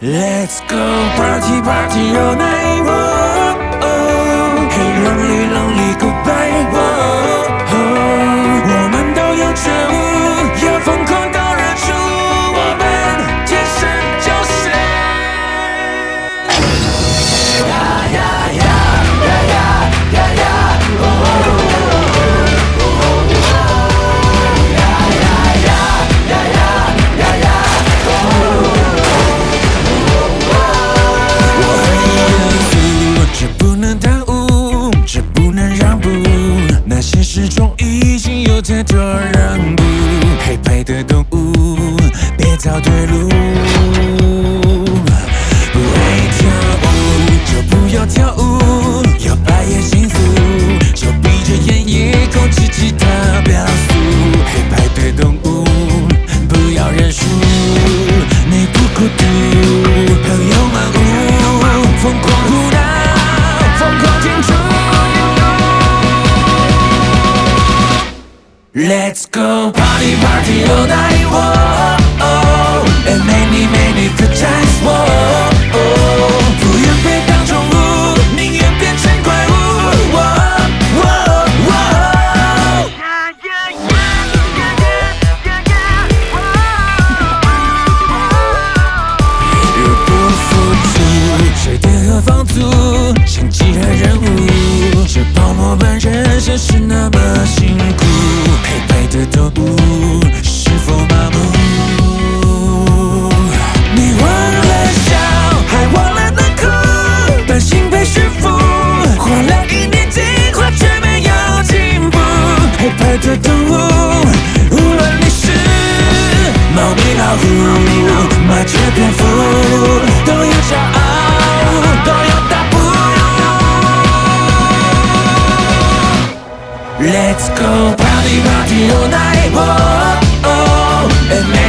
Let's go party party all night. Whoa, oh, hey lonely lonely goodbye. Whoa, oh, 我们都有觉悟，要疯狂到日出，我们天生就是。呀呀呀呀呀呀呀！哦哦哦！呀呀呀呀呀呀呀！我很严肃，这不能耽误，这不能让步，那现实中已经有太多让步。黑白的动物，别找对路。不会跳舞就不要跳舞，要爱也幸福，就闭着眼也控制其他表述。黑白的动物，不要认输，你不孤独，朋友们疯狂胡闹，疯狂庆祝。Let's go party party all night. Whoa, oh, and many good times. Whoa, oh, 不愿被当宠物，宁愿变成怪物。Whoa, whoa, whoa. 如不付出，谁垫和房租，像其他人物，这泡沫般人生是那么辛苦。黑白的动物是否麻木？你忘了笑，还忘了能哭，担心被驯服，花了1年进化却没有进步。黑白的动物，无论你是猫咪老虎、麻雀蝙蝠，都有骄傲，都有大步。Let's go party party all night. Whoa, oh, and